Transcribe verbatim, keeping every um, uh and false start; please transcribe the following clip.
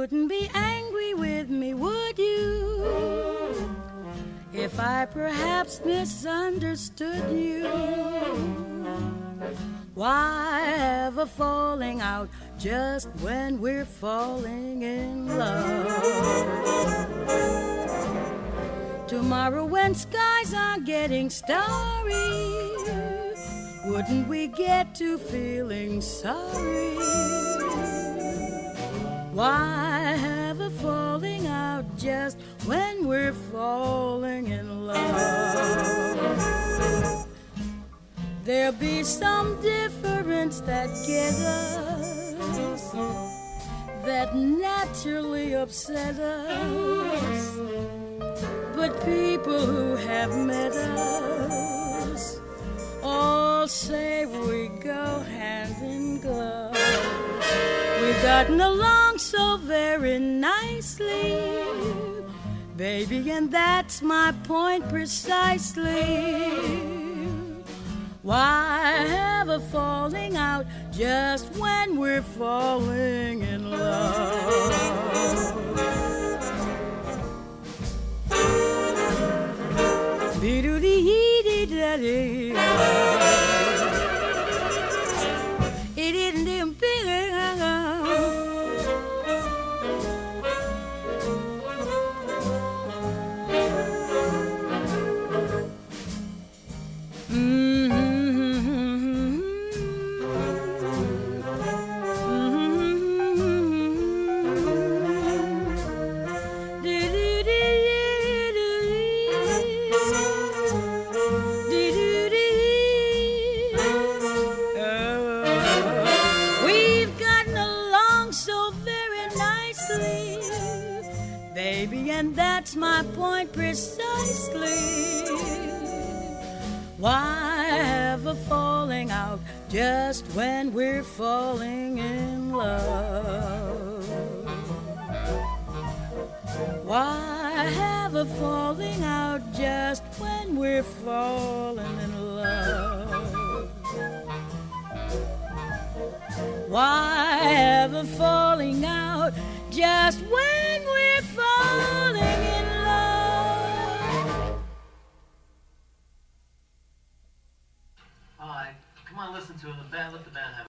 wouldn't be angry with me, would you? If I perhaps misunderstood you. Why have a falling out just when we're falling in love? Tomorrow when skies are getting starry, wouldn't we get to feeling sorry? Why have a falling out just when we're falling in love? There'll be some difference that get us, that naturally upset us. But people who have met us all say we go hand in glove. We've gotten along so very nicely, baby, and that's my point precisely. Why have a falling out just when we're falling in love? Be-do-dee-dee-dee-dee. It didn't even be baby, and that's my point precisely. Why have a falling out just when we're falling in love? Why have a falling out just when we're falling in love? Why have a falling out just when we're falling in love? All right, come on, listen to it. The band, let the band have it.